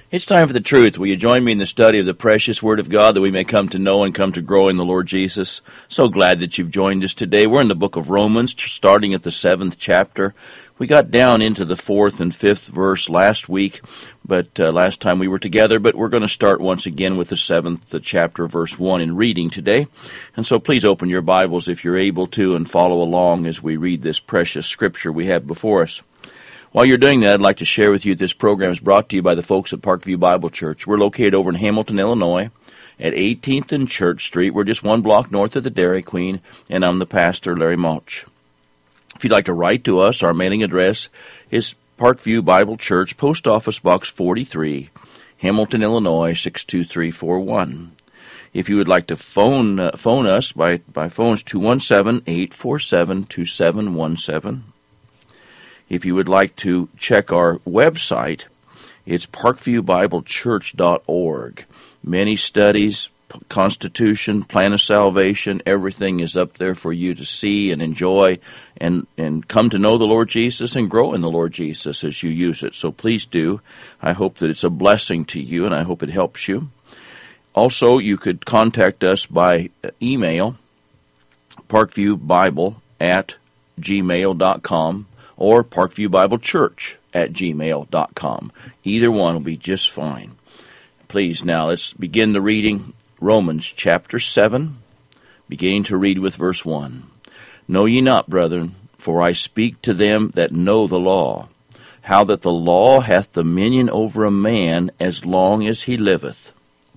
It's time for the truth. Will you join me in the study of the precious Word of God that we may come to know and come to grow in the Lord Jesus? So glad that you've joined us today. We're in the book of Romans, starting at the 7th chapter. We got down into the 4th and 5th verse last week, but last time we were together, but we're going to start once again with the 7th chapter, verse 1 in reading today. And so please open your Bibles if you're able to and follow along as we read this precious scripture we have before us. While you're doing that, I'd like to share with you this program is brought to you by the folks at Parkview Bible Church. We're located over in Hamilton, Illinois, at 18th and Church Street. We're just one block north of the Dairy Queen, and I'm the pastor, Larry Mulch. If you'd like to write to us, our mailing address is Parkview Bible Church, Post Office Box 43, Hamilton, Illinois, 62341. If you would like to phone us by phones 217-847-2717. If you would like to check our website, it's parkviewbiblechurch.org. Many studies, Constitution, Plan of Salvation, everything is up there for you to see and enjoy and come to know the Lord Jesus and grow in the Lord Jesus as you use it. So please do. I hope that it's a blessing to you, and I hope it helps you. Also, you could contact us by email, parkviewbible@gmail.com. or parkviewbiblechurch@gmail.com. Either one will be just fine. Please, now let's begin the reading. Romans chapter 7, beginning to read with verse 1. Know ye not, brethren, for I speak to them that know the law, how that the law hath dominion over a man as long as he liveth.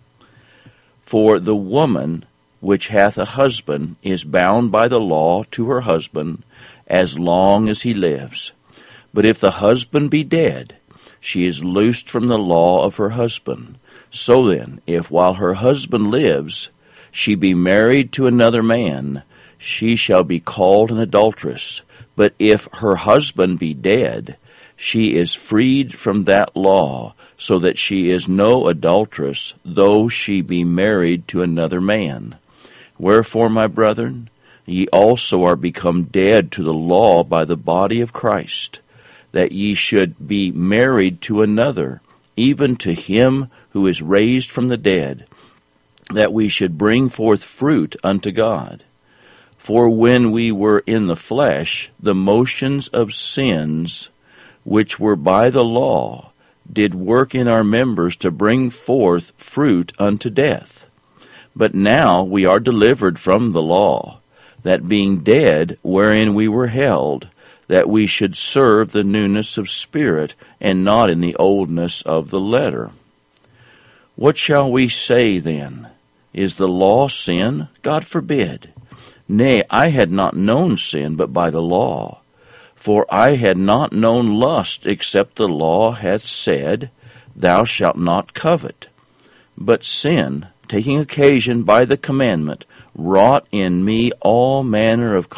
For the woman which hath a husband is bound by the law to her husband, as long as he lives. But if the husband be dead, she is loosed from the law of her husband. So then, if while her husband lives, she be married to another man, she shall be called an adulteress. But if her husband be dead, she is freed from that law, so that she is no adulteress, though she be married to another man. Wherefore, my brethren, ye also are become dead to the law by the body of Christ, that ye should be married to another, even to him who is raised from the dead, that we should bring forth fruit unto God. For when we were in the flesh, the motions of sins, which were by the law, did work in our members to bring forth fruit unto death. But now we are delivered from the law, that being dead wherein we were held, that we should serve the newness of spirit, and not in the oldness of the letter. What shall we say then? Is the law sin? God forbid. Nay, I had not known sin but by the law. For I had not known lust, except the law hath said, Thou shalt not covet. But sin, taking occasion by the commandment, wrought in me all manner of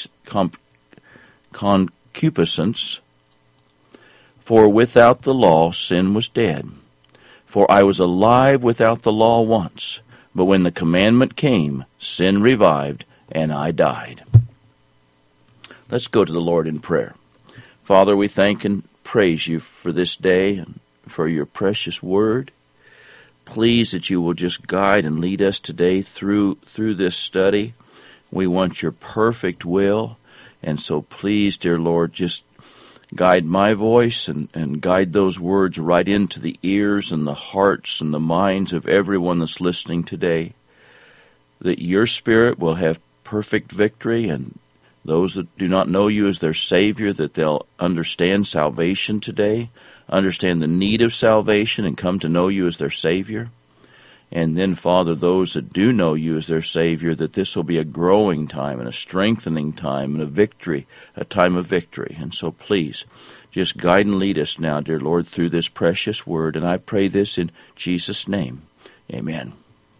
concupiscence. For without the law sin was dead. For I was alive without the law once, but when the commandment came, sin revived, and I died. Let's go to the Lord in prayer. Father, we thank and praise you for this day and for your precious word. Please that you will just guide and lead us today through this study. We want your perfect will. And so please, dear Lord, just guide my voice and guide those words right into the ears and the hearts and the minds of everyone that's listening today. That your Spirit will have perfect victory, and those that do not know you as their Savior, that they'll understand salvation today, understand the need of salvation, and come to know you as their Savior. And then, Father, those that do know you as their Savior, that this will be a growing time and a strengthening time and a time of victory. And so please, just guide and lead us now, dear Lord, through this precious word. And I pray this in Jesus' name. Amen.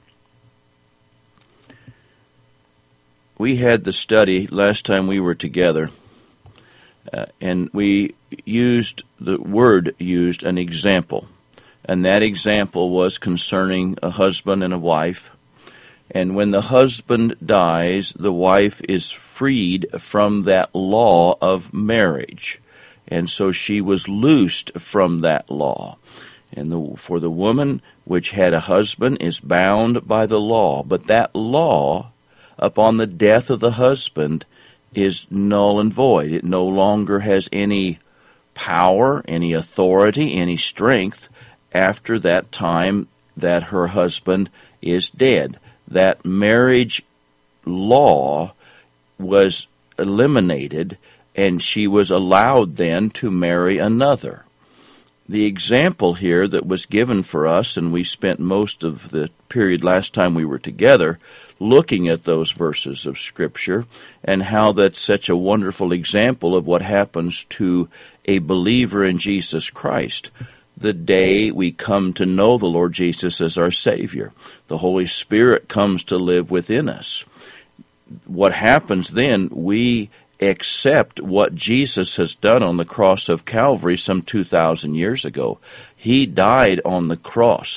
We had the study last time we were together, and we used an example. And that example was concerning a husband and a wife. And when the husband dies, the wife is freed from that law of marriage. And so she was loosed from that law. And for the woman which had a husband is bound by the law, but that law, upon the death of the husband, is null and void. It no longer has any power, any authority, any strength after that time that her husband is dead. That marriage law was eliminated, and she was allowed then to marry another. The example here that was given for us, and we spent most of the period last time we were together looking at those verses of Scripture and how that's such a wonderful example of what happens to a believer in Jesus Christ the day we come to know the Lord Jesus as our Savior. The Holy Spirit comes to live within us. What happens then, we accept what Jesus has done on the cross of Calvary some 2,000 years ago. He died on the cross,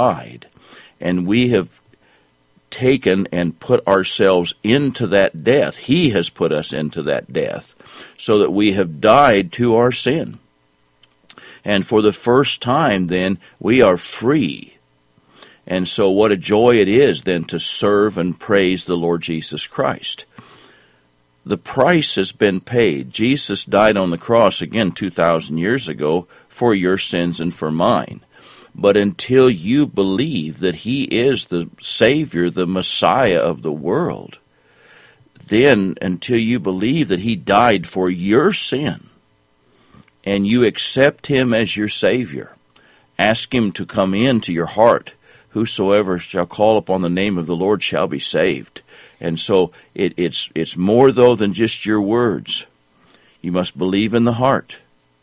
and we have taken and put ourselves into that death. He has put us into that death, so that we have died to our sin. And for the first time then, we are free. And so what a joy it is then to serve and praise the Lord Jesus Christ. The price has been paid. Jesus died on the cross, again, 2,000 years ago, for your sins and for mine. But until you believe that He is the Savior, the Messiah of the world, then until you believe that He died for your sin, and you accept Him as your Savior, ask Him to come into your heart. Whosoever shall call upon the name of the Lord shall be saved. And so it's more, though, than just your words. You must believe in the heart.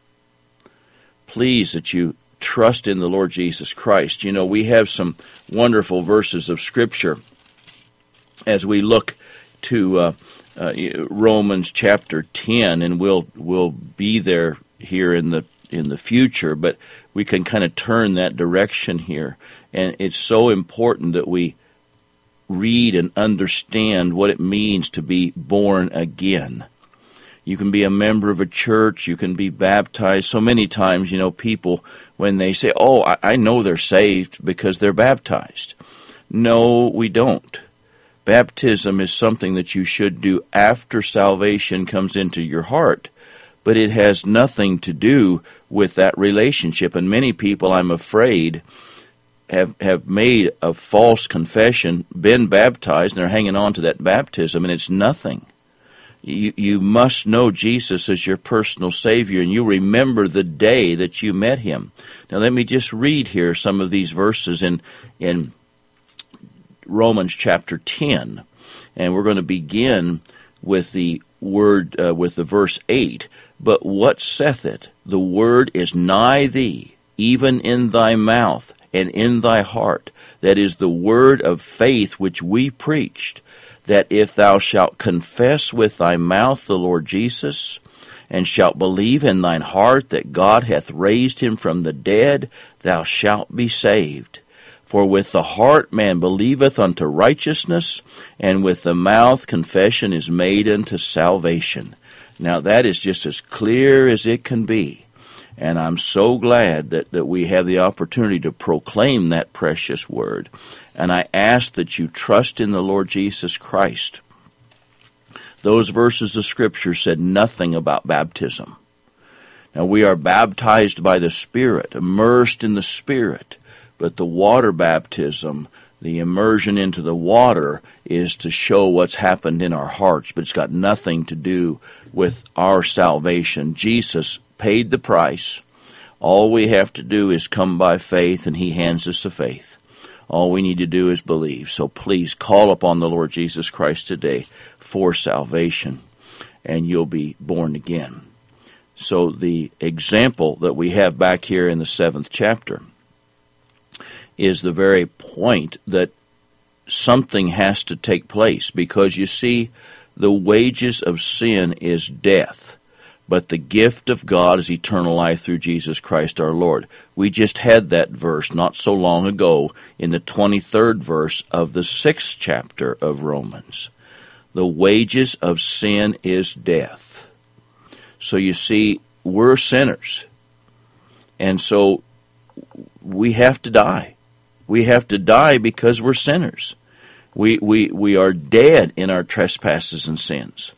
Please that you trust in the Lord Jesus Christ. You know, we have some wonderful verses of Scripture as we look to Romans chapter 10, and we'll be there here in the future, but we can kind of turn that direction here. And it's so important that we read and understand what it means to be born again. You can be a member of a church, you can be baptized. So many times, people, when they say, oh, I know they're saved because they're baptized. No, we don't. Baptism is something that you should do after salvation comes into your heart, but it has nothing to do with that relationship. And many people, I'm afraid, have made a false confession, been baptized, and they're hanging on to that baptism, and it's nothing. You must know Jesus as your personal Savior, and you remember the day that you met Him. Now let me just read here some of these verses in Romans chapter 10, and we're going to begin with the with the verse 8. But what saith it? The word is nigh thee, even in thy mouth, and in thy heart. That is the word of faith which we preached, that if thou shalt confess with thy mouth the Lord Jesus, and shalt believe in thine heart that God hath raised him from the dead, thou shalt be saved. For with the heart man believeth unto righteousness, and with the mouth confession is made unto salvation. Now that is just as clear as it can be. And I'm so glad that we have the opportunity to proclaim that precious word. And I ask that you trust in the Lord Jesus Christ. Those verses of Scripture said nothing about baptism. Now we are baptized by the Spirit, immersed in the Spirit. But the water baptism, the immersion into the water, is to show what's happened in our hearts. But it's got nothing to do with our salvation. Jesus paid the price. All we have to do is come by faith, and He hands us the faith. All we need to do is believe. So please call upon the Lord Jesus Christ today for salvation, and you'll be born again. So the example that we have back here in the 7th chapter is the very point that something has to take place, because you see, the wages of sin is death, but the gift of God is eternal life through Jesus Christ our Lord. We just had that verse not so long ago in the 23rd verse of the 6th chapter of Romans. The wages of sin is death. So you see, we're sinners. And so we have to die. We have to die because we're sinners. We are dead in our trespasses and sins.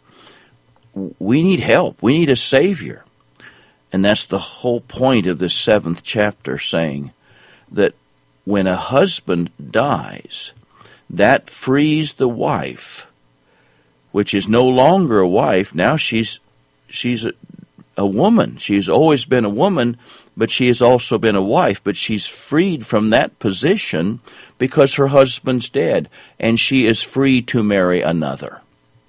We need help. We need a Savior. And that's the whole point of this 7th chapter, saying that when a husband dies, that frees the wife, which is no longer a wife. Now she's a woman. She's always been a woman, but she has also been a wife. But she's freed from that position because her husband's dead, and she is free to marry another.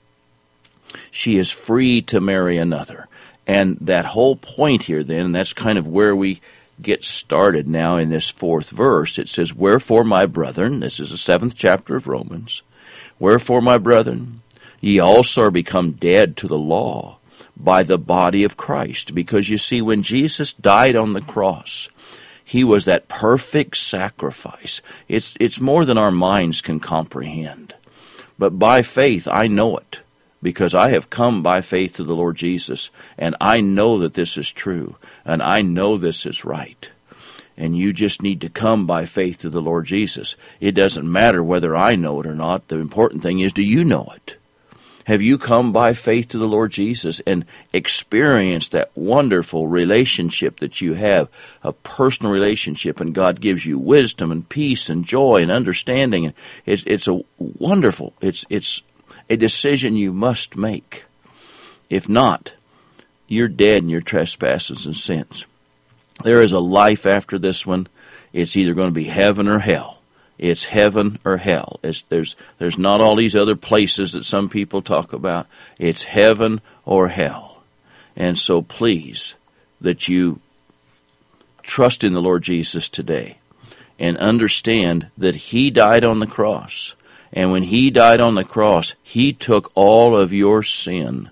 She is free to marry another. And that whole point here then, and that's kind of where we get started now in this 4th verse. It says, "Wherefore, my brethren," this is the 7th chapter of Romans, "Wherefore, my brethren, ye also are become dead to the law by the body of Christ." Because you see, when Jesus died on the cross, he was that perfect sacrifice. It's more than our minds can comprehend. But by faith, I know it, because I have come by faith to the Lord Jesus, and I know that this is true, and I know this is right. And you just need to come by faith to the Lord Jesus. It doesn't matter whether I know it or not. The important thing is, do you know it? Have you come by faith to the Lord Jesus and experienced that wonderful relationship that you have, a personal relationship, and God gives you wisdom and peace and joy and understanding? It's a wonderful, it's a decision you must make. If not, you're dead in your trespasses and sins. There is a life after this one. It's either going to be heaven or hell. It's heaven or hell. There's not all these other places that some people talk about. It's heaven or hell. And so please, that you trust in the Lord Jesus today and understand that he died on the cross. And when he died on the cross, he took all of your sin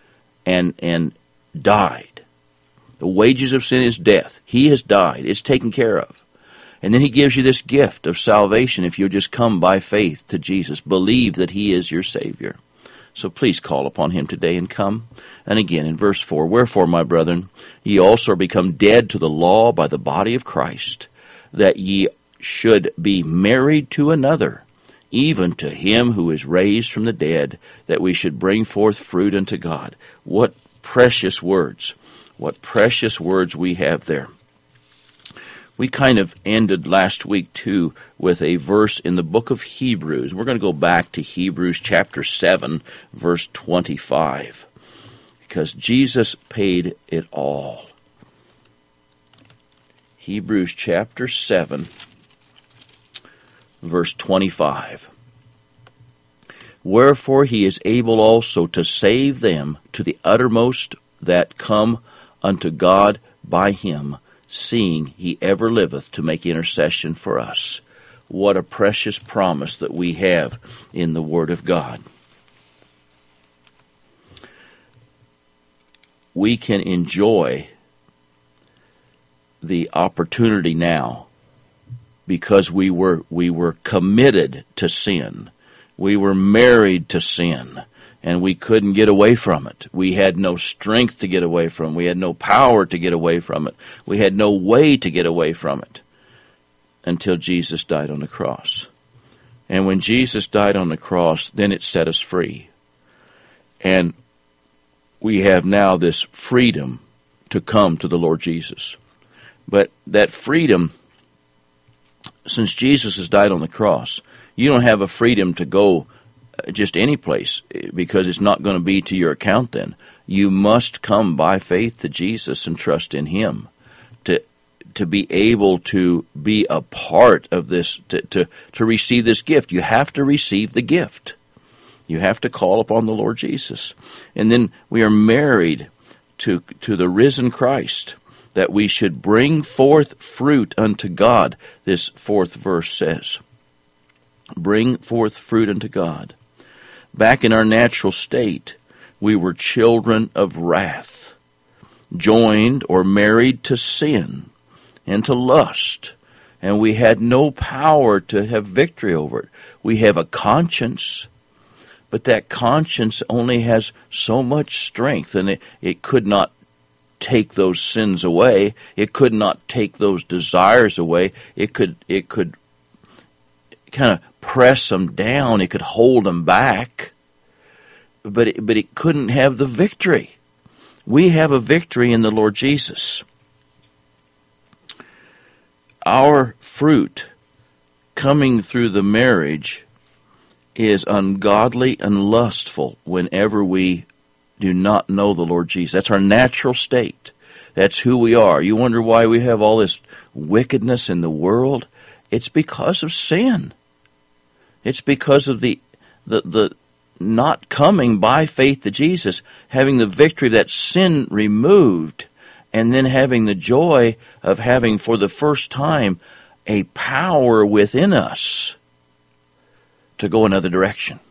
and died. The wages of sin is death. He has died. It's taken care of. And then he gives you this gift of salvation if you'll just come by faith to Jesus. Believe that he is your Savior. So please call upon him today and come. And again in verse 4, "Wherefore, my brethren, ye also are become dead to the law by the body of Christ, that ye should be married to another, even to him who is raised from the dead, that we should bring forth fruit unto God." What precious words. What precious words we have there. We kind of ended last week, too, with a verse in the book of Hebrews. We're going to go back to Hebrews chapter 7, verse 25, because Jesus paid it all. Hebrews chapter 7, verse 25. "Wherefore he is able also to save them to the uttermost that come unto God by him, seeing he ever liveth to make intercession for us." What a precious promise that we have in the Word of God. We can enjoy the opportunity now because we were committed to sin. We were married to sin. And we couldn't get away from it. We had no strength to get away from it. We had no power to get away from it. We had no way to get away from it until Jesus died on the cross. And when Jesus died on the cross, then it set us free. And we have now this freedom to come to the Lord Jesus. But that freedom, since Jesus has died on the cross, you don't have a freedom to go just any place, because it's not going to be to your account then. You must come by faith to Jesus and trust in him to be able to be a part of this, to receive this gift. You have to receive the gift. You have to call upon the Lord Jesus. And then we are married to the risen Christ, that we should bring forth fruit unto God, this 4th verse says. Bring forth fruit unto God. Back in our natural state, we were children of wrath, joined or married to sin and to lust, and we had no power to have victory over it. We have a conscience, but that conscience only has so much strength, and it could not take those sins away. It could not take those desires away. It could kind of press them down. It could hold them back. But it couldn't have the victory. We have a victory in the Lord Jesus. Our fruit coming through the marriage is ungodly and lustful whenever we do not know the Lord Jesus. That's our natural state. That's who we are. You wonder why we have all this wickedness in the world? It's because of sin. It's because of the not coming by faith to Jesus, having the victory of that sin removed, and then having the joy of having for the first time a power within us to go another direction,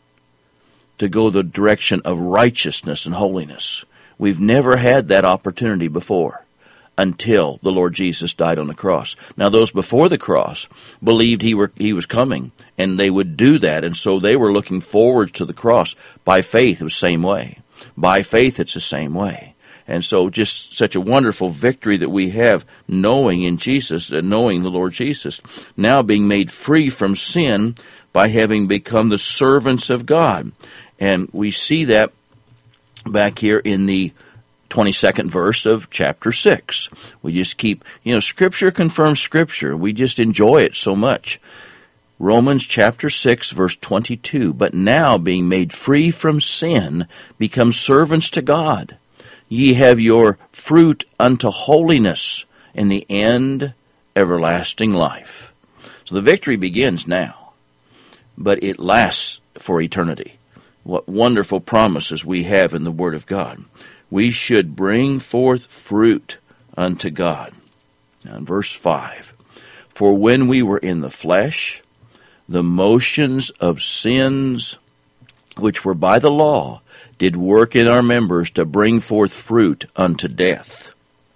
to go the direction of righteousness and holiness. We've never had that opportunity before until the Lord Jesus died on the cross. Now, those before the cross believed he was coming, and they would do that, and so they were looking forward to the cross. By faith, it was the same way. By faith, it's the same way. And so just such a wonderful victory that we have knowing in Jesus, knowing the Lord Jesus, now being made free from sin by having become the servants of God. And we see that back here in the 22nd verse of chapter 6. We just keep, Scripture confirms Scripture. We just enjoy it so much. Romans chapter 6, verse 22. But now, being made free from sin, become servants to God. Ye have your fruit unto holiness, and the end everlasting life. So the victory begins now, but it lasts for eternity. What wonderful promises we have in the Word of God. We should bring forth fruit unto God. Now in verse 5, for when we were in the flesh, the motions of sins which were by the law did work in our members to bring forth fruit unto death.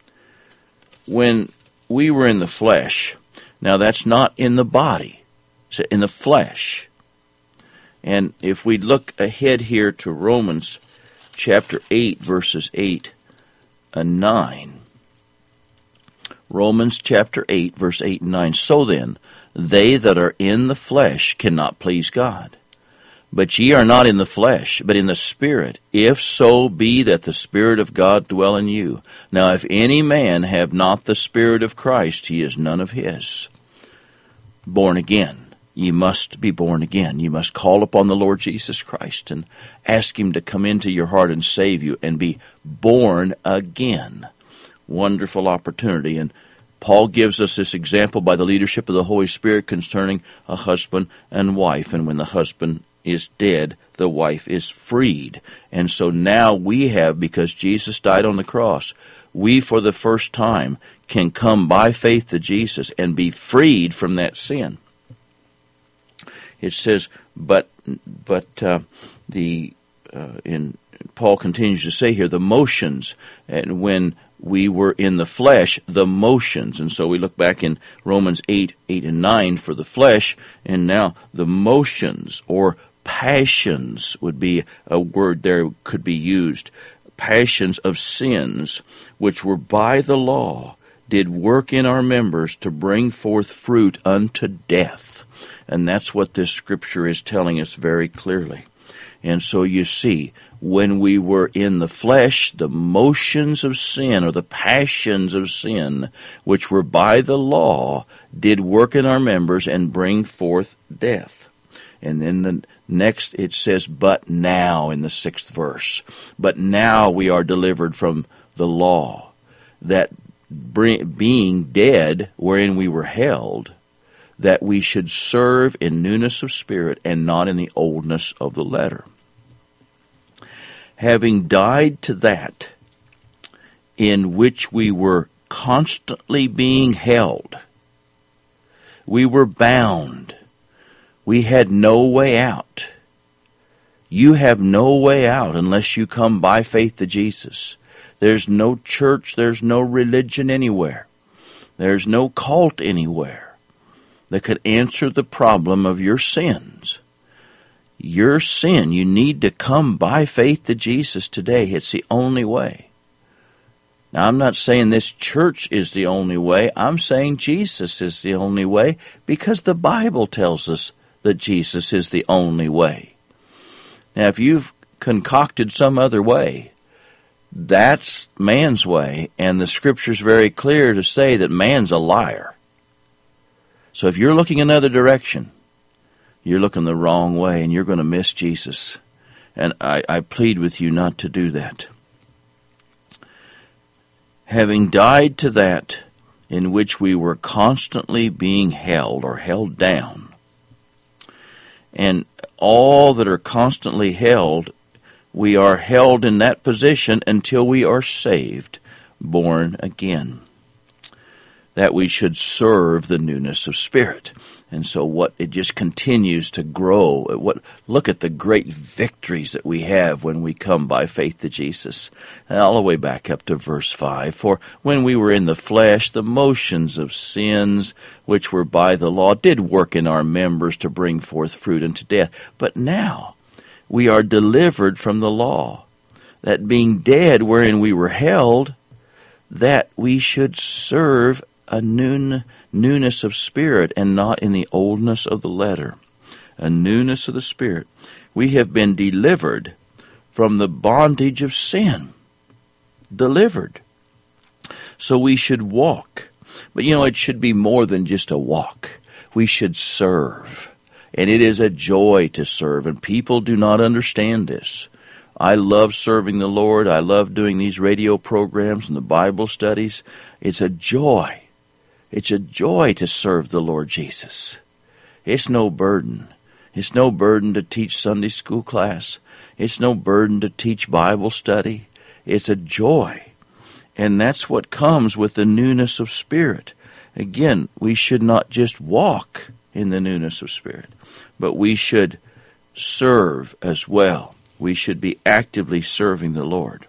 When we were in the flesh, now that's not in the body, it's in the flesh. And if we look ahead here to Romans chapter 8, verses 8 and 9. Romans chapter 8, verse 8 and 9. So then, they that are in the flesh cannot please God. But ye are not in the flesh, but in the Spirit, if so be that the Spirit of God dwell in you. Now if any man have not the Spirit of Christ, he is none of his. Born again. Ye must be born again. You must call upon the Lord Jesus Christ and ask Him to come into your heart and save you and be born again. Wonderful opportunity. And Paul gives us this example by the leadership of the Holy Spirit concerning a husband and wife. And when the husband is dead, the wife is freed. And so now we have, because Jesus died on the cross, we for the first time can come by faith to Jesus and be freed from that sin. It says, but Paul continues to say here, the motions, and when we were in the flesh, the motions. And so we look back in Romans 8 and 9 for the flesh, and now the motions, or passions would be a word there could be used. Passions of sins, which were by the law, did work in our members to bring forth fruit unto death. And that's what this scripture is telling us very clearly. And so you see, when we were in the flesh, the motions of sin, or the passions of sin, which were by the law, did work in our members and bring forth death. And then the next it says, but now, in the 6th verse. But now we are delivered from the law, that being dead wherein we were held, that we should serve in newness of spirit and not in the oldness of the letter. Having died to that in which we were constantly being held, we were bound, we had no way out. You have no way out unless you come by faith to Jesus. There's no church, there's no religion anywhere. There's no cult anywhere that could answer the problem of your sins. Your sin, you need to come by faith to Jesus today. It's the only way. Now, I'm not saying this church is the only way. I'm saying Jesus is the only way because the Bible tells us that Jesus is the only way. Now, if you've concocted some other way, that's man's way, and the Scripture's very clear to say that man's a liar. So if you're looking another direction, you're looking the wrong way, and you're going to miss Jesus. And I plead with you not to do that. Having died to that in which we were constantly being held or held down, and all that are constantly held, we are held in that position until we are saved, born again, that we should serve the newness of spirit. And so it just continues to grow. Look at the great victories that we have when we come by faith to Jesus. And all the way back up to verse 5. For when we were in the flesh, the motions of sins, which were by the law, did work in our members to bring forth fruit unto death. But now we are delivered from the law, that being dead wherein we were held, that we should serve a newness of spirit, and not in the oldness of the letter. A newness of the spirit. We have been delivered from the bondage of sin. Delivered. So we should walk. But it should be more than just a walk. We should serve. And it is a joy to serve, and people do not understand this. I love serving the Lord. I love doing these radio programs and the Bible studies. It's a joy. It's a joy to serve the Lord Jesus. It's no burden. It's no burden to teach Sunday school class. It's no burden to teach Bible study. It's a joy. And that's what comes with the newness of spirit. Again, we should not just walk in the newness of spirit, but we should serve as well. We should be actively serving the Lord.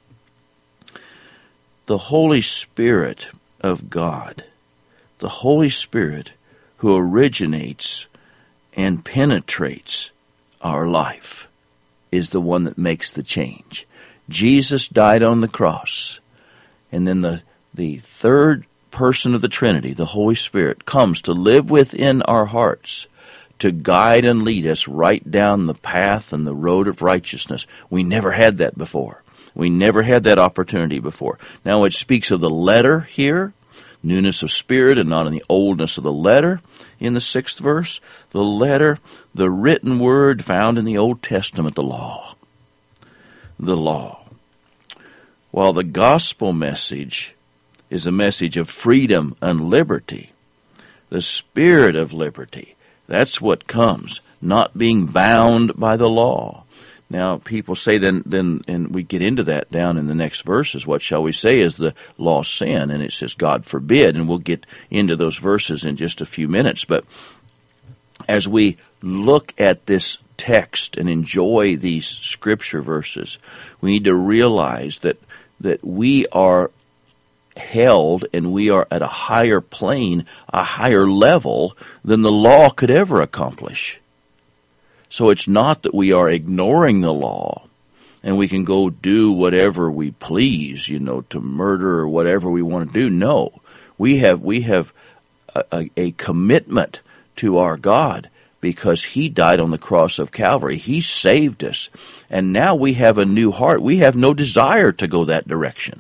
The Holy Spirit of God, the Holy Spirit who originates and penetrates our life, is the one that makes the change. Jesus died on the cross, and then the third person of the Trinity, the Holy Spirit, comes to live within our hearts, to guide and lead us right down the path and the road of righteousness. We never had that before. We never had that opportunity before. Now it speaks of the letter here, newness of spirit, and not in the oldness of the letter in the 6th verse. The letter, the written word found in the Old Testament, the law. The law. While the gospel message is a message of freedom and liberty, the spirit of liberty, that's what comes, not being bound by the law. Now, people say then, and we get into that down in the next verses, what shall we say is the law sin? And it says, God forbid, and we'll get into those verses in just a few minutes. But as we look at this text and enjoy these scripture verses, we need to realize that we are held and we are at a higher plane, a higher level than the law could ever accomplish. So it's not that we are ignoring the law and we can go do whatever we please, to murder or whatever we want to do. No, we have a commitment to our God because He died on the cross of Calvary. He saved us. And now we have a new heart. We have no desire to go that direction.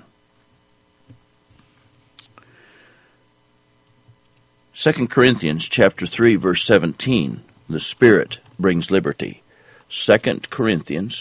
2 Corinthians chapter 3, verse 17, the Spirit brings liberty. 2 Corinthians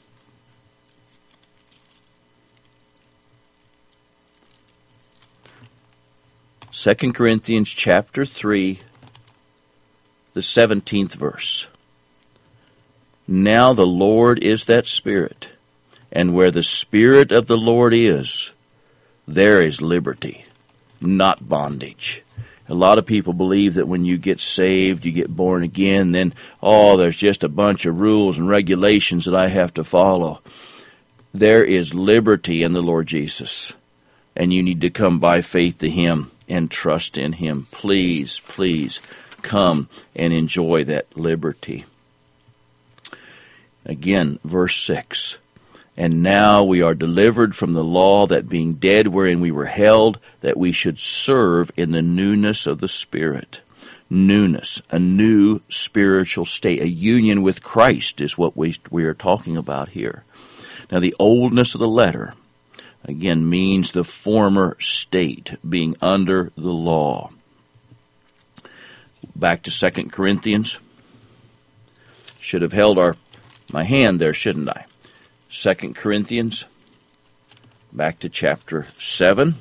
chapter 3, the 17th verse. Now the Lord is that Spirit, and where the Spirit of the Lord is, there is liberty, not bondage. A lot of people believe that when you get saved, you get born again, then, there's just a bunch of rules and regulations that I have to follow. There is liberty in the Lord Jesus, and you need to come by faith to Him and trust in Him. Please, please come and enjoy that liberty. Again, verse 6. And now we are delivered from the law, that being dead wherein we were held, that we should serve in the newness of the Spirit. Newness, a new spiritual state, a union with Christ is what we are talking about here. Now the oldness of the letter, again, means the former state, being under the law. Back to 2 Corinthians. Should have held my hand there, shouldn't I? 2 Corinthians, back to chapter 7.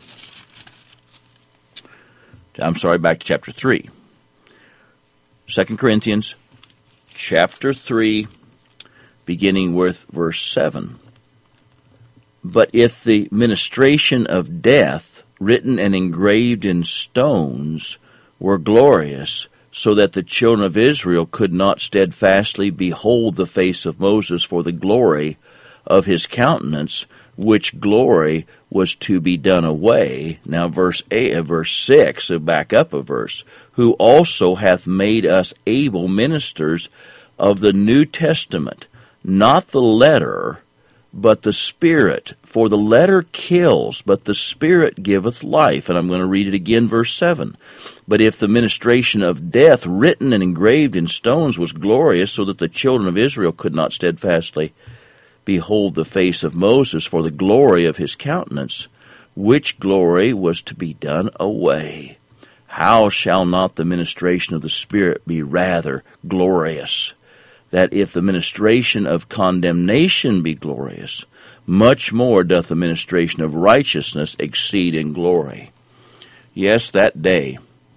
Back to chapter 3. 2 Corinthians, chapter 3, beginning with verse 7. But if the ministration of death, written and engraved in stones, were glorious, so that the children of Israel could not steadfastly behold the face of Moses for the glory of his countenance, which glory was to be done away. Now verse 6, so back up a verse, who also hath made us able ministers of the New Testament, not the letter, but the Spirit. For the letter kills, but the Spirit giveth life. And I'm going to read it again, verse 7. But if the ministration of death, written and engraved in stones, was glorious, so that the children of Israel could not steadfastly behold the face of Moses for the glory of his countenance, which glory was to be done away, how shall not the ministration of the Spirit be rather glorious? That if the ministration of condemnation be glorious, much more doth the ministration of righteousness exceed in glory. Yes, that day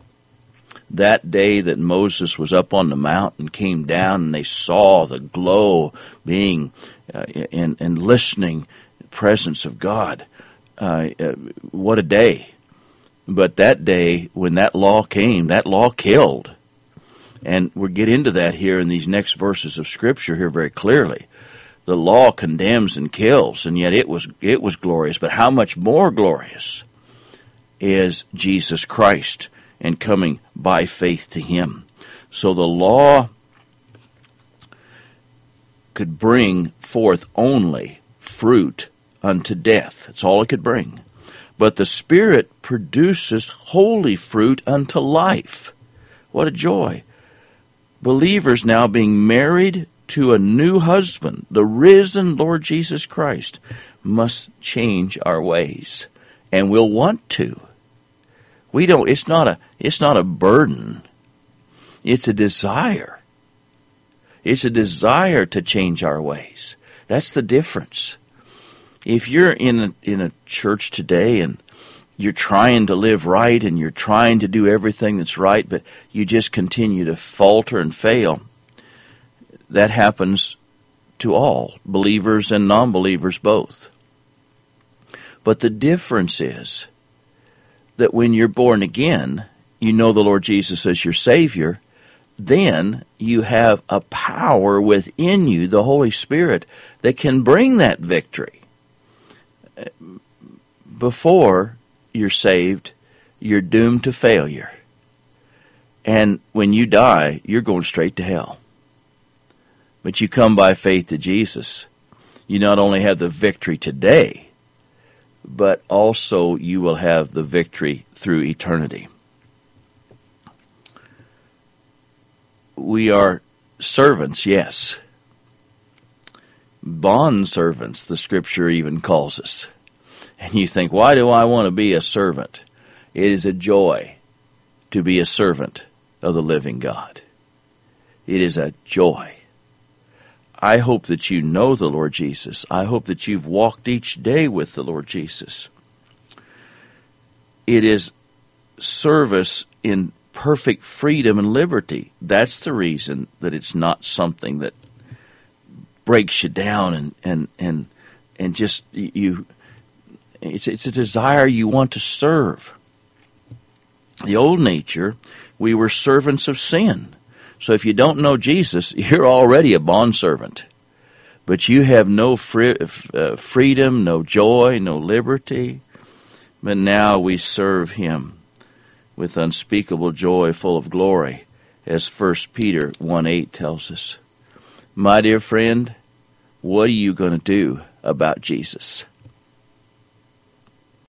that Moses was up on the mountain, came down, and they saw the glow being and listening presence of God. What a day. But that day, when that law came, that law killed. And we'll get into that here in these next verses of Scripture here very clearly. The law condemns and kills, and yet it was glorious. But how much more glorious is Jesus Christ and coming by faith to Him? So the law could bring forth only fruit unto death. That's all it could bring. But the Spirit produces holy fruit unto life. What a joy. Believers now being married to a new husband, the risen Lord Jesus Christ, must change our ways. And we'll want to. It's not a burden. It's a desire. It's a desire to change our ways. That's the difference. If you're in a church today and you're trying to live right and you're trying to do everything that's right, but you just continue to falter and fail, that happens to all, believers and non-believers both. But the difference is that when you're born again, you know the Lord Jesus as your Savior, then you have a power within you, the Holy Spirit, that can bring that victory. Before you're saved, you're doomed to failure. And when you die, you're going straight to hell. But you come by faith to Jesus. You not only have the victory today, but also you will have the victory through eternity. We are servants, yes. Bond servants, the Scripture even calls us. And you think, why do I want to be a servant? It is a joy to be a servant of the living God. It is a joy. I hope that you know the Lord Jesus. I hope that you've walked each day with the Lord Jesus. It is service in perfect freedom and liberty. That's the reason that it's not something that breaks you down and just you. It's a desire you want to serve. The old nature, we were servants of sin. So if you don't know Jesus, you're already a bondservant. But you have no freedom, no joy, no liberty. But now we serve Him with unspeakable joy, full of glory, as 1 Peter 1:8 tells us. My dear friend, What are you going to do about Jesus?